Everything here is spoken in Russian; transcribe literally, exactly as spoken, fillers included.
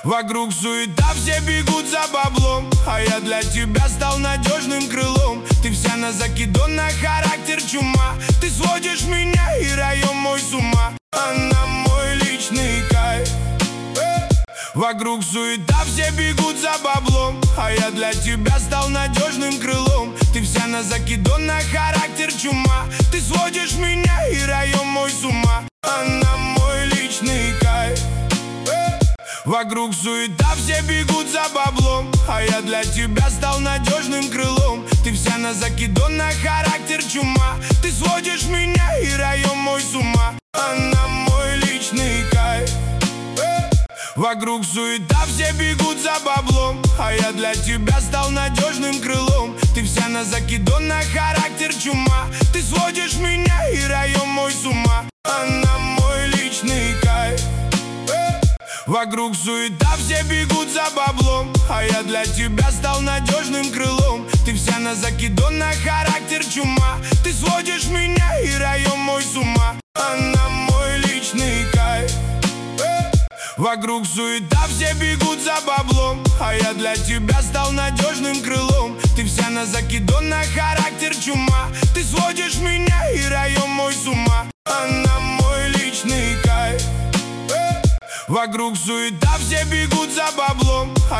Вокруг суета, все бегут за баблом, а я для тебя стал надежным крылом. Ты вся на закидон, характер чума. Ты сводишь меня и район мой с ума. Она мой личный кайф. Вокруг суета, все бегут за баблом, а я для тебя стал надежным крылом. Ты вся на закидон, характер чума. Ты сводишь меня и район мой с ума. Она мой личный кайф. Вокруг суета, все бегут за баблом, а я для тебя стал надежным крылом. Ты вся на закидон, характер чума. Ты сводишь меня и район мой с ума. Она мой личный кайф. Вокруг суета, все бегут за баблом, а я для тебя стал надежным крылом. Ты вся на закидон, характер чума. Ты сводишь меня и район мой с ума. Она мой личный кайф. Вокруг суета, все бегут за баблом, а я для тебя стал надежным крылом. Ты вся на закидон, характер чума. Ты сводишь меня и район мой с ума. Она мой личный кайф. Вокруг суета, все бегут за баблом, а я для тебя стал надежным крылом. Ты вся на закидон, характер чума. Ты сводишь меня и район мой с ума. Она мой личный кайф. Вокруг суета, все бегут за баблом.